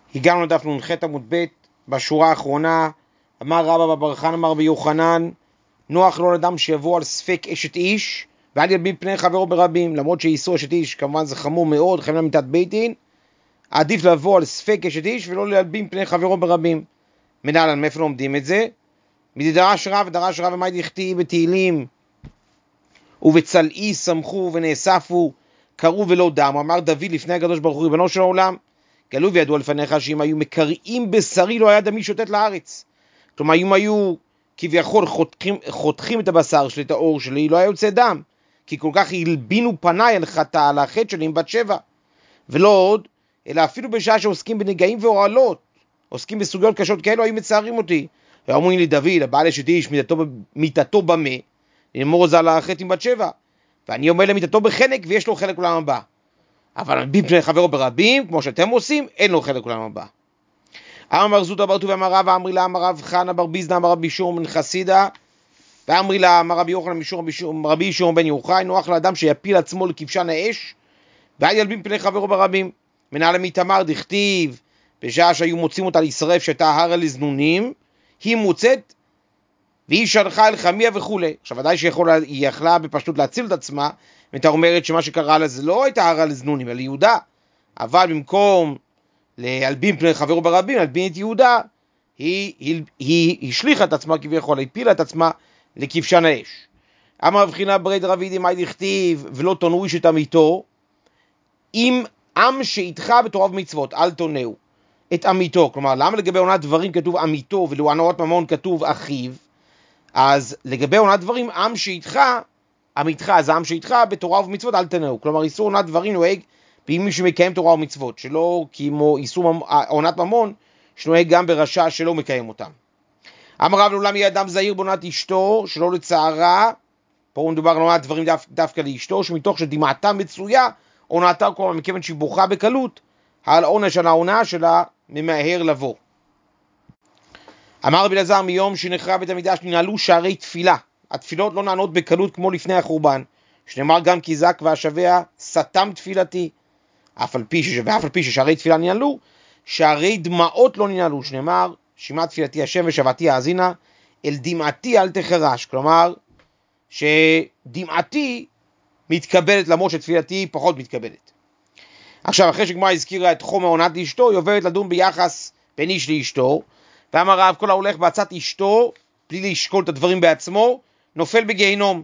הגענו לדף נ"ח עמוד ב' בשורה האחרונה. אמר רבא בר חנא אמר רבי יוחנן, נוח לא לאדם שיבוא על ספק אשת איש ואל ילבין פני חברו ברבים. למרות שאיסור אשת איש כמובן זה חמור מאוד, חייבים למיתת בית דין, עדיף לבוא על ספק אשת איש ולא להלבין פני חברו ברבים. מנהל, מאיפה לומדים את זה? מדרש רב ומה דכתיב בתהילים, ובצלעי שמחו ונאספו קראו ולא דמו. אמר דוד לפני הקדוש ברוך הוא ריבונו של העולם, גלו וידוע לפניך שאם היו מקרעים בשרי לא היה דמי שוטט לארץ. כלומר אם היו כביכול חותכים את הבשר שלי, את האור שלי, לא היה יוצא דם, כי כל כך הלבינו פניי על החטא שלי עם בת שבע. ולא עוד, אלא אפילו בשעה שעוסקים בנגעים ואוהלות, עוסקים בסוגיות קשות כאלו, היו מצערים אותי. ואומרים לי, דוד, הבעל אשת איש מיתתו במה, נאמור זה על החטא עם בת שבע, ואני אומר למיתתו בחנק ויש לו חלק עולם הבא. אבל בפני חברו ברבים, כמו שאתם עושים, אין לו חלק עולם הבא. אמר זוטא בר טוביה אמר רבא, אמרי לה אמר רב חנא בר ביזנא אמר רבי ישוע בן חסידה, ואמרי לה אמר רבי יוחנן רבי ישוע בן יוחאי, נוח לאדם שיפיל עצמו לכבשן האש ואל ילבין פני חברו ברבים. מנהל מאיתמר דכתיב, בשעה שהיו מוצאים אותה לשרף שהייתה הרה לזנונים, היא מוצאת והיא שלחה אל חמיה וכו'. עכשיו ודאי שהיא יכלה בפשטות להציל את עצמה, ואתה אומרת שמה שקרה לה זה לא הייתה הרה לזנונים אלא יהודה, אבל במקום להלבין פני חברו ברבים, להלבין את יהודה, היא השליחה את עצמה כביכול, הפילה את עצמה לכבשן האש. אמר רב חייא ברי דרבידי מאי דכתיב, ולא תונו איש את עמיתו, אם עם שאיתך בתורה ומצוות, אל תונהו את עמיתו. כלומר, למה לגבי עונת דברים כתוב עמיתו, ולעונת ממון כתוב אחיו? אז לגבי עונת דברים, עם שאיתך, עמיתך, אז העם שאיתך בתורה ומצוות אל תונהו. כלומר, איסור עונת דברים נוהג באם מישהו מקיים תורה ומצוות, שלא כמו איסור עונת ממון, שנוהג גם ברשע שלא מקיים אותם. אמר רב לעולם יהיה אדם זהיר בעונת אשתו, שלא לצערה, פה מדובר על עונת דברים דווקא לאשתו, שמתוך שדמעתה מצויה, עונתה כלומר מכיוון שהיא בוכה בקלות, על עונש על העונה שלה ממהר לבוא. אמר רבי אלעזר, מיום שנחרב בית המקדש ננעלו שערי תפילה. התפילות לא נענות בקלות כמו לפני החורבן, שנאמר גם כי זק והשבע סתם תפילתי. אף על פי ששערי תפילה ננעלו, שערי דמעות לא ננעלו, שנאמר שמע תפילתי השם ושבתי האזינה, אל דמעתי אל תחרש. כלומר שדמעתי מתקבלת למרות שתפילתי פחות מתקבלת. עכשיו אחרי שגמרא הזכירה את חומר עונת לאשתו, היא עוברת לדון ביחס בין איש לאשתו. ואמר רב, כל ההולך בעצת אשתו בלי לשקול את הדברים בעצמו נופל בגיהינום,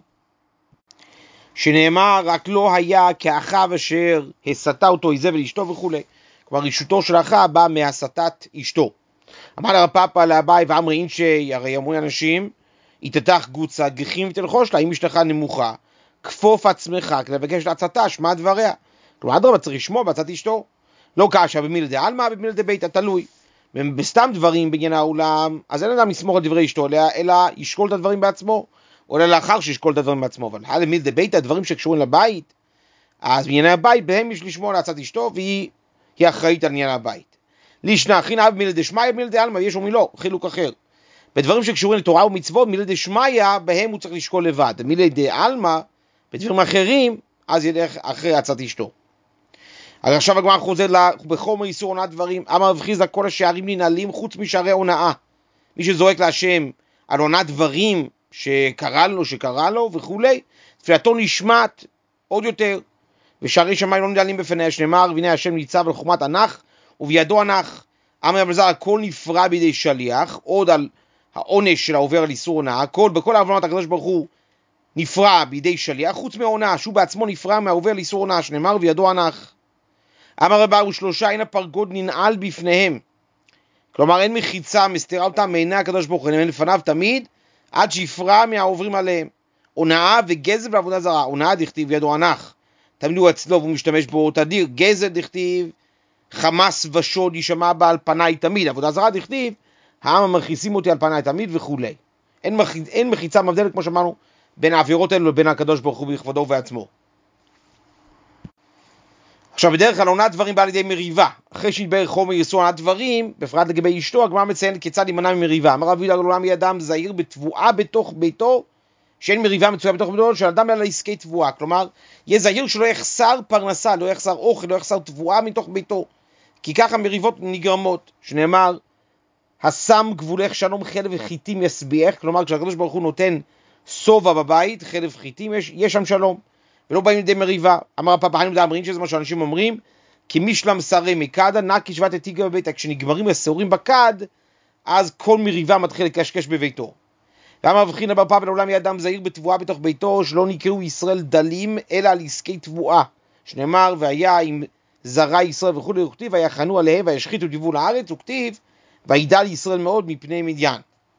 שנאמר רק לא היה כאחיו אשר הסתה אותו איזבל אשתו וכו'. כלומר רשותו של אחיו באה מהסתת אשתו. אמר לרב פאפא לאביי ואמרי אינשי, הרי אמרו אנשים, יתתך גוצה גחים ותלחוש לה, אם אשתך נמוכה כפוף עצמך כדי לבקש לעצתה, שמע דבריה. כלומר אדרבה צריך לשמוע בעצת אשתו, לא קשה במילי דעלמא במילי דביתא, תלוי. בסתם דברים בעניין העולם, אז אין אדם לסמוך על דברי אשתו, אלא ישקול את הדברים בעצמו, או לאחר שישקול את הדברים בעצמו. אבל הלמיל דביתא, הדברים שקשורים לבית, אז בענייני הבית בהם יש לשמוע לעצת אשתו, והיא אחראית על עניין הבית. לישנא חינא במילי דשמיא במילי דעלמא, יש ומילו, חילוק אחר. בדברים שקשורים לתורה ומצוות, מילי דשמיא, בהם הוא צריך לשקול לבד. מילי דעלמא, בדברים אחרים, אז ילך אחרי עצת אשתו. אז עכשיו הגמרא חוזר בחומר איסור עונת דברים. אמר רב חיסדא, כל השערים ננעלים חוץ משערי הונאה. מי שזורק להשם על עונת דברים שקרה לו וכולי, תפילתו נשמעת עוד יותר, ושערי שמיים לא ננעלים בפניה, שנאמר והנה השם ניצב על חומת ענך ובידו ענך. אמר רב אלעזר, הכל נפרע בידי שליח, עוד על העונש של העובר על איסור הונאה, בכל העוונות הקדוש ברוך הוא נפרע בידי שליח, חוץ מהונאה, שהוא בעצמו נפרע מהעובר על איסור הונאה, שנאמר וידו ענך. אמר רב אבא, ושלושה אין הפרגוד ננעל בפניהם. כלומר אין מחיצה מסתירה אותם מעיני הקדוש ברוך הוא, הם לפניו תמיד עד שיפרע מהעוברים עליהם. הונאה וגזל ועבודה זרה. הונאה דכתיב ידו ענך, תמיד הוא אצלו והוא משתמש בו תדיר. גזל דכתיב חמס ושוד יישמע בה על פניי תמיד. עבודה זרה דכתיב העם המכעיסים אותי על פניי תמיד וכולי. אין מחיצה מבדלת כמו שאמרנו בין העבירות האלו לבין הקדוש ברוך הוא בכבודו ובעצמו. עכשיו בדרך כלל עונת דברים באה לידי מריבה. אחרי שהתברר חומר איסור עונת דברים, בפרט לגבי אשתו, הגמרא מציינת כיצד יימנע ממריבה. אמר רב יהודה לעולם יהיה אדם זהיר בתבואה בתוך ביתו, שאין מריבה מצויה בתוך ביתו, של אדם אלא עסקי תבואה. כלומר, יהיה זהיר שלא יחסר פרנסה, לא יחסר אוכל, לא יחסר תבואה מתוך ביתו. כי ככה מריבות נגרמות, שנאמר, השם גבולך שלום חלב וחיטים ישביעך, כלומר כשהקדוש ברוך הוא נותן סובה בבית, חלב חיטים, יש שם שלום, ולא באים לידי מריבה. אמר הפפחנים מדאמרין, שזה מה שאנשים אומרים, כי משלם שרי מקדה, נקי שבת התיגה בביתה, כשנגמרים השעורים בקד, אז כל מריבה מתחיל לקשקש בביתו. ואמר הבחין אבר פאפא לעולם יהיה אדם זהיר בתבואה בתוך ביתו, שלא נקראו ישראל דלים, אלא על עסקי תבואה. שנאמר, והיה עם זרע ישראל וכו' וכתיב, ויחנו עליהם וישחיתו דיבו לארץ, וכתיב, וידל ישראל מאוד מפני מדיין.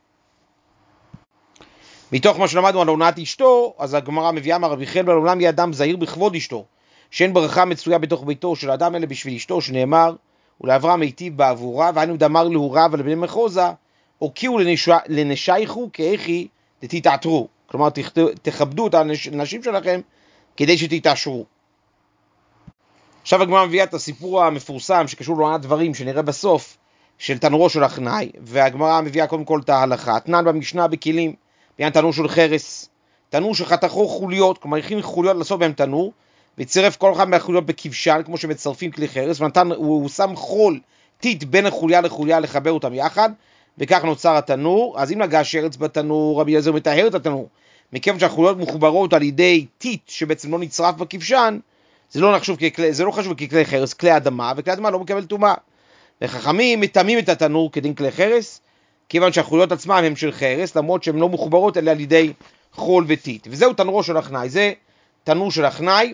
מתוך מה שלמדנו על עונת אשתו, אז הגמרא מביאה מרבי חלבה לעולם יהיה אדם זהיר בכבוד אשתו, שאין ברכה מצויה בתוך ביתו של האדם אלא בשביל אשתו, שנאמר, ולאברהם היטיב בעבורה, והיינו דאמר להוריו ולבני מחוזה, הוקיעו לנשייכו כאיכי תתעטרו. כלומר, תכבדו את הנשים שלכם כדי שתתעשרו. עכשיו הגמרא מביאה את הסיפור המפורסם שקשור לעונת דברים שנראה בסוף של תנורו של הכנאי, והגמרא מביאה קודם כל את ההלכה. תנן במשנה בכלים, בעניין תנור של חרס, תנור שחתכו חוליות, כלומר הכין חוליות לעשות בהם תנור, וצירף כל אחד מהחוליות בכבשן, כמו שמצרפים כלי חרס, הוא שם חול טיט בין החוליה לחוליה לחבר אותם יחד, וכך נוצר התנור. אז אם נגע שרץ בתנור, רבי אליעזר מטהר את התנור, מכיוון שהחוליות מחוברות על ידי טיט שבעצם לא נצרף בכבשן, זה לא חשוב ככלי חרס, כלי אדמה, וכלי אדמה לא מקבל טומאה. וחכמים מטמאים את התנור כדין כלי חרס, כיוון שהחוליות עצמם הם של חרס, למרות שהן לא מחוברות אלא על ידי חול וטיט. וזהו תנורו של הכנאי, זה תנור של הכנאי.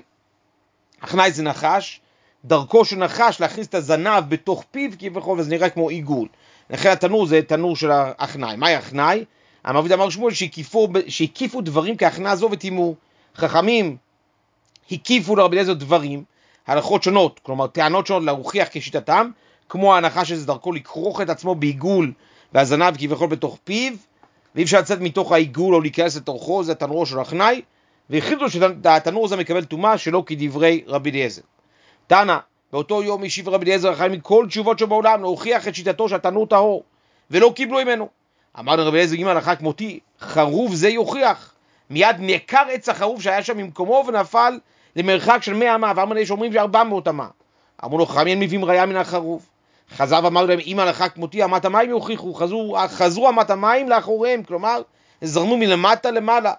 הכנאי זה נחש, דרכו של נחש להכניס את הזנב בתוך פיו כביכול, וזה נראה כמו עיגול. לכן התנור זה תנור של הכנאי. מהי הכנאי? המעביד אמר שמואל שהקיפו דברים כהכנעה זו וטימאו. חכמים הקיפו לרבי אליעזר דברים, הלכות שונות, כלומר טענות שונות להוכיח כשיטתם, כמו ההנחה שזה דרכו לכרוך את עצמו בעיגול והזנב כביכול בתוך פיו, ואי אפשר לצאת מתוך העיגול או להיכנס לתוכו, זה תנורו של הכנאי, והחליטו שהתנור הזה מקבל טומאה שלא כדברי רבי אליעזר. תנא, באותו יום השיב רבי אליעזר אחראי מכל תשובות שבעולם להוכיח את שיטתו שהתנור טהור, ולא קיבלו ממנו. אמר לרבי אליעזר, אם הלכה כמותי, חרוב זה יוכיח. מיד נעקר עץ החרוב שהיה שם ממקומו ונפל למרחק של 100 אמה, ואמר לי שאומרים ש400 אמה. אמרו לו, חכמים מביאים ראיה מן החרוב. חזר ואמר להם, אם הלכה כמותי, אמת המים יוכיחו. חזרו אמת המים לאחוריהם, כלומר, זרמו מלמטה למעלה.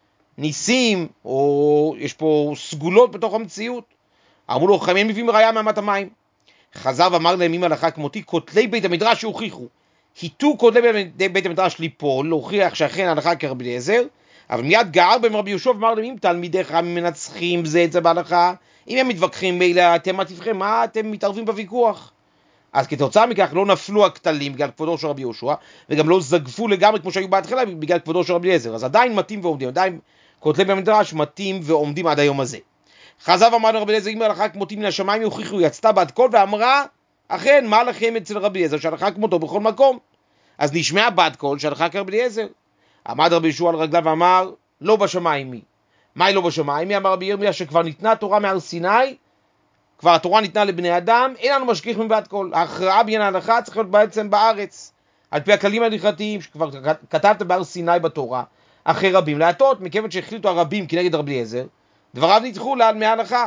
ניסים, או יש פה סגולות בתוך המציאות. אמרו לו, חכמים מביאים ראיה מאמת המים. חזר ואמר להם, אם הלכה כמותי, כותלי בית המדרש יוכיחו. היטו כותלי בית המדרש ליפול, להוכיח שאכן הלכה כרבי אליעזר, אבל מיד גער בהם רבי יהושע ואמר להם, אם תלמידיך מנצחים זה את זה בהלכה, אם הם מתווכחים מילא, אתם מה תבחם, מה אתם מתערבים בוויכוח? אז כתוצאה מכך לא נפלו הכתלים בגלל כבודו של רבי יהושע, וגם לא זגפו לגמרי כמו שהיו בהתחלה בגלל כבודו של רבי אליעזר, אז עדיין מתאים ועומדים, עדיין כותלי במדרש מתאים ועומדים עד היום הזה. חזר ואמר לרבי אליעזר, אם הלכה כמותי מן השמיים יוכיחו, יצתה בת קול ואמרה, אכן מה לכם אצל רבי אליעזר שהלכה כמותו בכל מקום? אז נשמעה בת קול שהלכה כרבי אליעזר. עמד רבי יהושע על רגליו ואמר, לא בשמיים היא. מה היא לא בשמיים? אמר רבי ירמיה שכבר ניתנה תורה מהר סיני, כבר התורה ניתנה לבני אדם, אין לנו משגיח מבת קול. ההכרעה בעניין ההלכה צריך להיות בעצם בארץ, על פי הכללים ההלכתיים שכבר כתבת בהר סיני בתורה, אחרי רבים להטות, מכיוון שהחליטו הרבים כנגד רבי אליעזר, דבריו ניצחו מההלכה.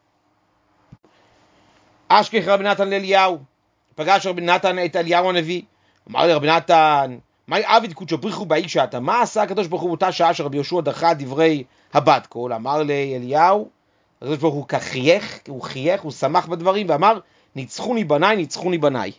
אשכח רבי נתן לאליהו, פגש רבי נתן את אליהו הנביא, אמר לרבי נתן, מהי עביד קודשא בריך הוא באיש שאתה? מה עשה הקדוש ברוך הוא באותה שעה שרבי יהושע דחה דברי הבת קול? אמר לאליהו, הקדוש ברוך הוא חייך, הוא שמח בדברים ואמר, ניצחוני בניי.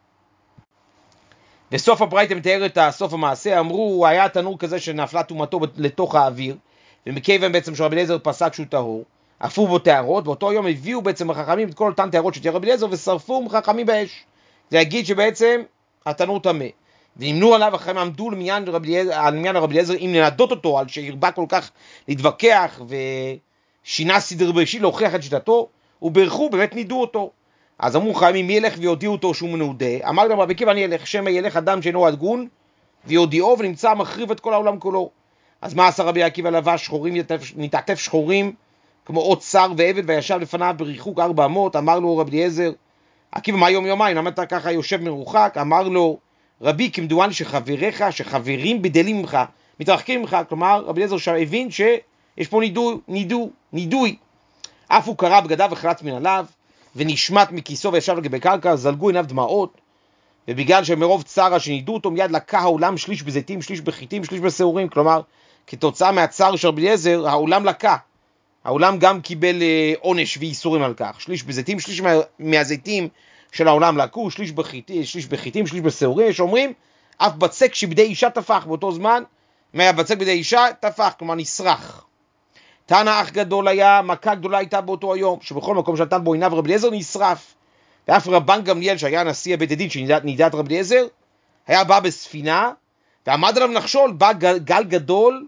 בסוף הברייתא מתאר את סוף המעשה, אמרו, היה תנור כזה שנפלה טומאתו לתוך האוויר, ומכיוון בעצם שרבי אליעזר פסק שהוא טהור, עפו בו טהרות, באותו יום הביאו בעצם החכמים את כל אותן טהרות שתהיה רבי אליעזר, ושרפו חכמים באש. זה יגיד שבעצם התנור טמא. ונמנו עליו, החכמים עמדו על עניין רבי אליעזר, אם לנדות אותו, על שהרבה כל כך להתווכח, ושינה סדר בראשית להוכיח את שיטתו, וברכו, באמת נידו אותו. אז אמרו חכמים, מי ילך ויודיעו אותו שהוא מנודה? אמר להם רבי עקיבא, אני אלך, שמא ילך אדם שאינו הגון, ויודיעו, ונמצא מחריב את כל העולם כולו. אז מה עשה רבי עקיבא? לבש שחורים, נתעטף שחורים, כמו עוד שר ועבד, וישב לפניו בריחוק 4 אמות. אמר לו רבי אליעזר, עקיבא, מה יום-יומיים? למה אתה ככה יושב מרוחק? אמר לו, רבי, כמדומני שחברים בדלים ממך, מתרחקים ממך. כלומר, רבי אליעזר שם הבין שיש פה נידוי. אף הוא קרא בגדיו וחלץ מן עליו, ונשמט מכיסו וישב לגבי קרקע, זלגו עיניו דמעות, ובגלל שמרוב צער שנידו אותו, מיד לקה העולם שליש בזיתים, שליש בחיטים, שליש בשעורים. כלומר, כתוצאה מהצער של רבי אליעזר, העולם לקה. העולם גם קיבל עונש ואיסורים על כך. שליש בזיתים, שליש מהזיתים של העולם לקו, שליש בחיטים, שליש בשעורים. יש אומרים, אף בצק שבידי אישה תפח. באותו זמן, מהבצק בידי אישה תפח, כלומר נשרח. תנא אח גדול היה, מכה גדולה הייתה באותו היום, שבכל מקום שנתן בו עיניו רבי אליעזר נשרף. ואף רבן גמליאל, שהיה נשיא בית הדין שנידת רבי אליעזר, היה בא בספינה, ועמד עליו נחשול, בא גל גדול,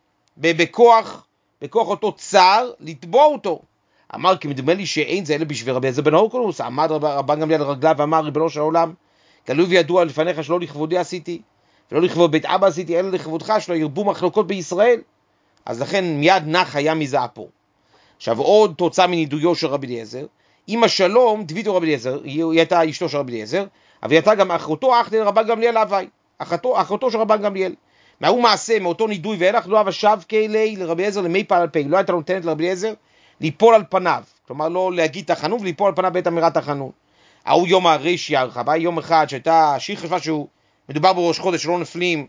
בכוח אותו צר, לתבוע אותו. אמר, כי מדומה לי שאין זה אלא בשביל רבי אליעזר בן הורקנוס. עמד רבן גמליאל על רגליו ואמר, ריבונו של העולם, גלוי וידוע לפניך שלא לכבודי עשיתי, ולא לכבוד בית אבא עשיתי, אלא לכבודך, שלא ירבו מחלוקות בישראל. אז לכן מיד נח היה מזעפו. עכשיו עוד תוצאה מנידויו של רבי אליעזר, אמא שלום דביתו רבי אליעזר, היא הייתה אשתו של רבי אליעזר, אבל היא הייתה גם אחותו אח לרבן גמליאל אביי, אחותו של רבן גמליאל. מהוא מעשה, מאותו נידוי ואילך לא אהבה שבקי לי לרבי אליעזר למי פעל על פי, לא הייתה נותנת לרבי אליעזר ליפול על פניו, כלומר לא להגיד תחנון וליפול על פניו בעת אמירת תחנון. ההוא יום הריש ירחה, בא יום אחד שהיא חשבה שהוא מדובר בראש חודש שלא נפלים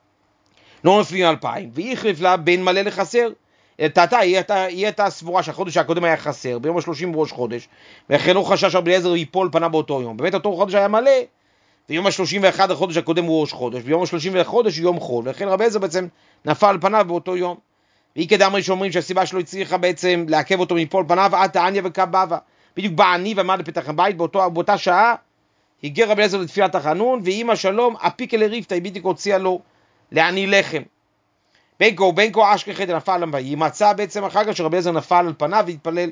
2,000, והיא החליף לה בין מלא לחסר. היא הייתה סבורה שהחודש הקודם היה חסר, ביום ה-30 בראש חודש, ולכן לא חשש רבי אליעזר ייפול פניו באותו יום. באמת אותו חודש היה מלא, ויום ה-31 החודש הקודם הוא ראש חודש, ויום ה-30 לחודש הוא יום חול, ולכן רבי אליעזר בעצם נפל על פניו באותו יום. והיא כדאמרי שאומרים שהסיבה שלו הצליחה בעצם לעכב אותו מפול פניו, עתה עניה וקבבה. בדיוק בא עני ועמד בפתח הבית, באותה שעה, הגיע רבי אליעזר לתפילת החנון, ואמא שלום, אפיקה לריפתא, היא בדיוק הוציאה לו לעני לחם. בנקו אשכחי חדר נפל עליו, היא מצאה בעצם אחר כך שרבי אליעזר נפל על פניו והתפלל.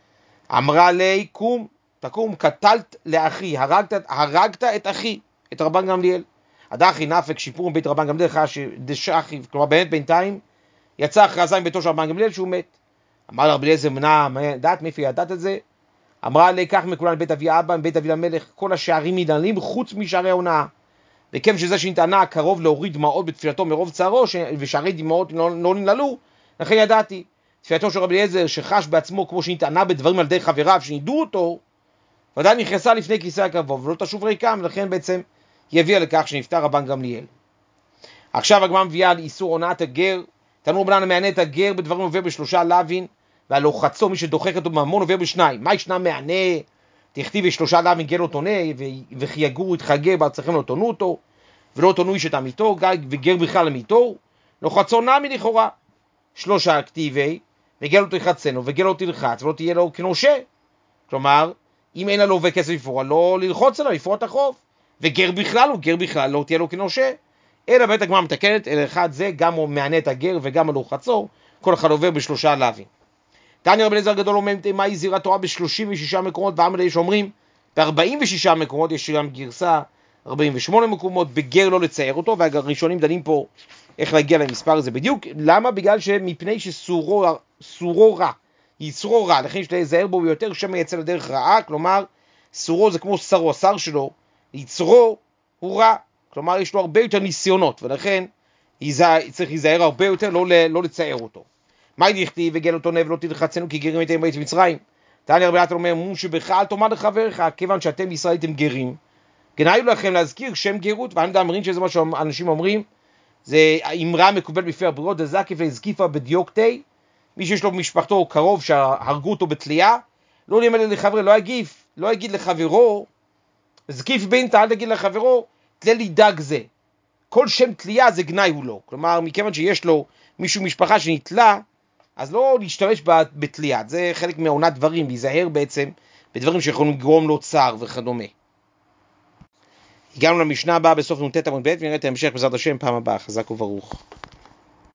אמרה לי, תקום, קטלת לאחי, הרגת את אחי, את רבן גמליאל. הדחי נפק שיפור בית רבן גמליאל, דשאחי, כלומר באמת בינתיים, יצא הכרזה מביתו של רבן גמליאל שהוא מת. אמר רבי אליעזר, דעת מאיפה ידעת את זה? אמרה לי, קח מכולן בית אבי אבא, בית אבי למלך, כל השערים ננעלים חוץ משערי ההונאה. וכם שזה שנטענה קרוב להוריד דמעות בתפילתו מרוב צערו, ושערי דמעות לא ננעלו, לכן ידעתי. תפילתו של רבי אליעזר שחש בעצמו כמו שנטענה בדברים על ידי חבריו שנידו אותו, ודאי נכנסה לפני כיסא הכבוד ולא תשוב ריקם, לכן בעצם היא הביאה לכך שנפטר רבן גמליאל. עכשיו הגמרא מביאה על איסור הונאת הגר. תנו רבנן מענה את הגר בדברים עוברh3 לוין, והלא חצו מי שדוחק אותו בממון עובר ב2. מה ישנה מענה? תכתיב h3 לוין גר לא תונה, וכי יגורו איתך גר בארצכם לא תונו אותו, ולא תונו איש את עמיתו, וגר בכלל למיתו, לא חצו נמי לכאורה. 3 כתיבי, וגר לא תרחצנו, וגר לא תרחץ, ולא תהיה לו כנושה. כלומר, אם אין לו וכסף לפרוע, לא ללחוץ עליו, לפרוע את החוב. וגר בכלל לא תהיה לו כנושה. אלא בית הגמרא מתקנת, אלא אחד זה גם הוא מענה את הגר וגם הלוך חצור, כל אחד עובר ב3 לוין. תניא רבי אליעזר גדול אומר, מהי זירת תורה ב36 מקומות, ועמד יש אומרים, ב46 מקומות, יש גם גרסה 48 מקומות, בגר לא לצייר אותו, והראשונים דנים פה איך להגיע למספר הזה בדיוק. למה? בגלל שמפני שסורו רע, יצרו רע, לכן יש להיזהר בו ביותר, שמא יצא לדרך רעה, כלומר, סורו זה כמו שרו, השר שלו, יצרו הוא רע. כלומר, יש לו הרבה יותר ניסיונות, ולכן צריך להיזהר הרבה יותר, לא לצייר אותו. מה דכתיב וגר לא תונה ולא תרחצנו כי גרים הייתם בארץ מצרים? תניא רבי נתן אומר, שבך אל תאמר לחברך, כיוון שאתם ישראל הייתם גרים. גנאי לכם להזכיר שם גרות, ואני דאמרין שזה מה שאנשים אומרים, זה אמרה מקובלת בפי הבריות, דזקיף להזקיפה בדיוקתי, מי שיש לו במשפחתו קרוב שהרגו אותו בתלייה, לא לימד לחברו, לא יגיד לחברו, זקיף בינתא, אל תגיד לחברו, תלה לי דג זה. כל שם תלייה זה גנאי הוא לא. כלומר, מכיוון שיש לו מישהו משפחה שנתלה, אז לא להשתמש בתלייה. זה חלק מעונת דברים, להיזהר בעצם בדברים שיכולים לגרום לו צער וכדומה. הגענו למשנה הבאה בסוף נ"ט עמוד ב' ונראה את ההמשך בעזרת השם פעם הבאה. חזק וברוך.